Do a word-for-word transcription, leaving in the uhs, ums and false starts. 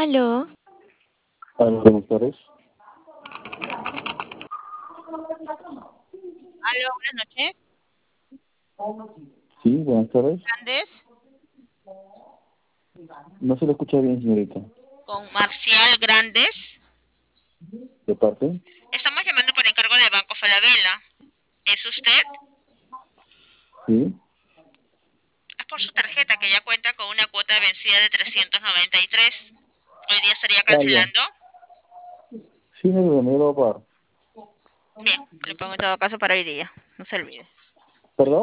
Aló, Hola, buenas tardes. aló, buenas noches. Sí, buenas tardes. Grandes, No se le escucha bien, señorita. con Marcial Grandes. ¿De parte? Estamos llamando por encargo de Banco Falabella. ¿Es usted? Sí. Es por su tarjeta que ya cuenta con una cuota vencida de trescientos noventa y tres. Hoy día estaría Ah, ya. cancelando. Sí, me lo me lo va a pagar. Bien, le pongo en todo caso para hoy día. No se olvide. ¿Perdón?